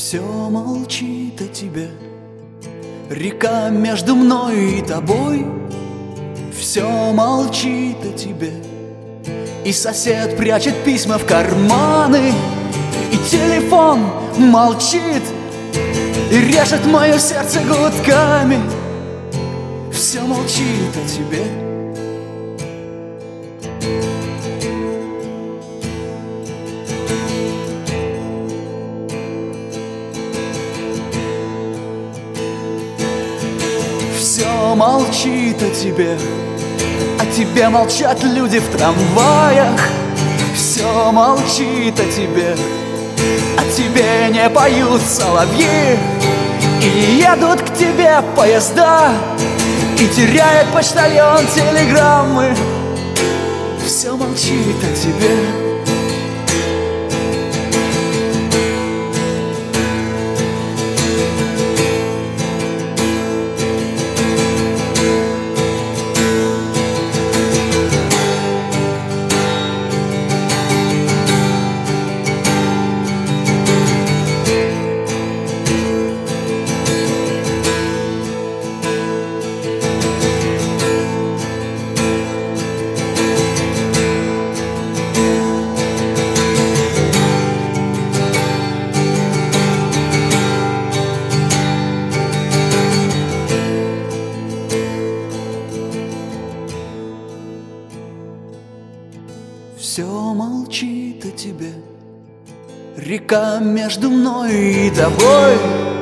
Все молчит о тебе, река между мной и тобой. Все молчит о тебе, и сосед прячет письма в карманы, и телефон молчит и режет мое сердце гудками. Все молчит о тебе. Все молчит о тебе, о тебе молчат люди в трамваях. Все молчит о тебе, о тебе не поют соловьи. И не едут к тебе поезда, и теряет почтальон телеграммы. Все молчит о тебе. Все молчит о тебе, река между мной и тобой.